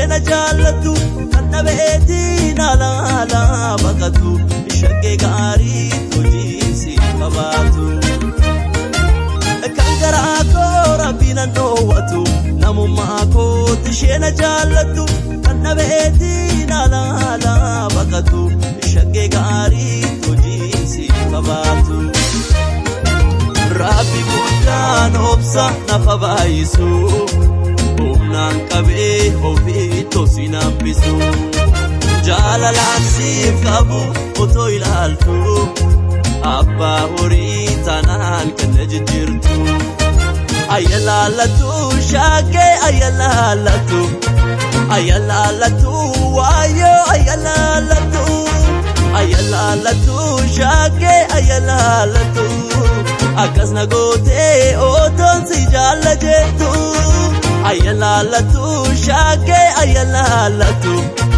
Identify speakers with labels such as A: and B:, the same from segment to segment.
A: isheen jaallattu kan dhabeetiin alaala baqatu shaggee gaarii hojiisi qabaatu kan garaa koo rabbiin dhoowwatu namummaa kootti isheen jaallattu kan dhabeetiin alaala baqatu shaggee gaarii hojiisi qabaatu Rabbi guddaan obsa nafa baay'isu humnaan qabee ofii tosin hambisu jaalalaan siif qabu otoo ilaaltu abbaa horii tanaan kenna jijjiirtu ayyalaalatu shaggee ayyalaalatu waayyoo ayyalaalatu shaggee ayyalaalatu akasna gootee otoon si jaalla jettu ayyalaalatu shaggee ayyalaalatu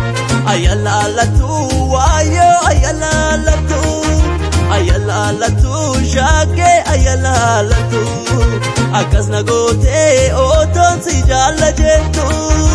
A: waayyoo ayyalaalatu shaggee ayyalaalatu akasna gootee otoon si jaalla jettu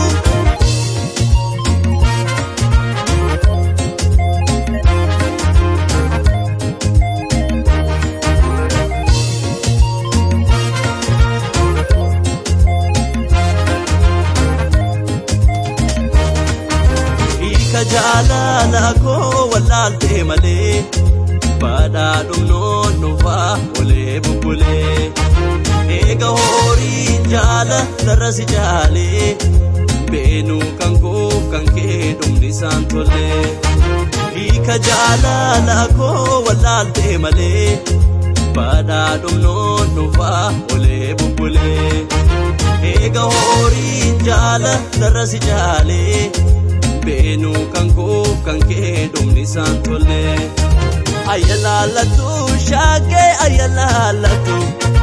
A: jaalala koo wallaalte malee badhaadhum noonnufaa olee bubbulee eega horiin jaalarra si jaalee beenuu kan koof kan kee dhumni isaan tollee hiika jaalala koo wallaalte malee badhaadhum noonnufaa olee bubbulee eega horiin jaalarra si jaalee beenuu kan koof kan kee dhumni isaan tollee ayyalaalatu shaggee ayyalaalatu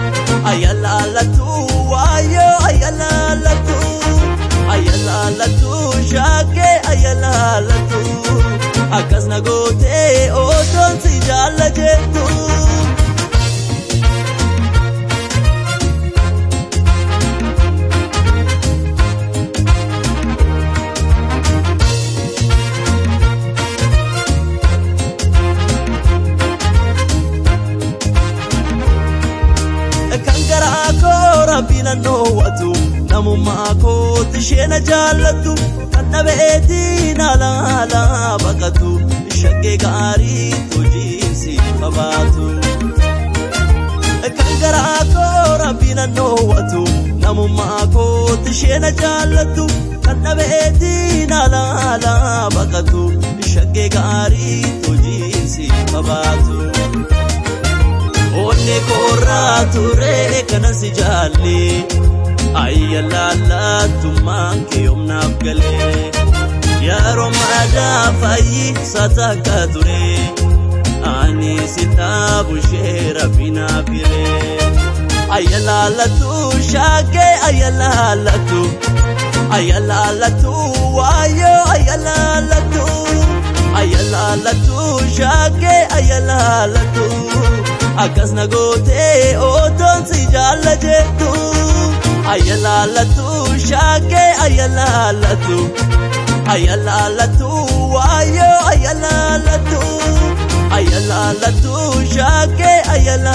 A: waayyoo ayyalaalatu shaggee ayyalaalatu akasna gootee otoon si jaalla jettu rabbiin dhoowwatu namummaa kootti isheen jaallattu kan dhabeetiin alaala baqatu shaggee gaarii hojiisi qabaatu kan garaa koo rabbiin dhoowwatu namummaa kootti isheen jaallattu kan dhabeetiin alaala baqatu shaggee gaarii hojiisi qabaatu onne korraa ture kana si jaalle ayyalaalaatummaan kee humnaaf galee yeroo maadaa fayyisa takka ture ani si taabushee rabbinaaf hiree ayyalaalatu shaggee ayyalaalatu waayyoo ayyalaalatu shaggee ayyalaalatu akasna gootee otoon si jaalla jettu ayyalaalatu shaggee ayyalaalatu waayyoo ayyalaalatu shaggee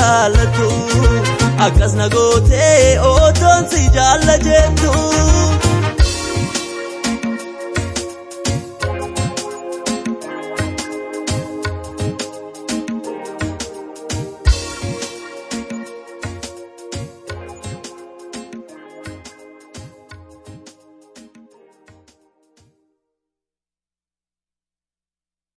A: ayyalaalatu akasna gootee otoon si jaalla jettu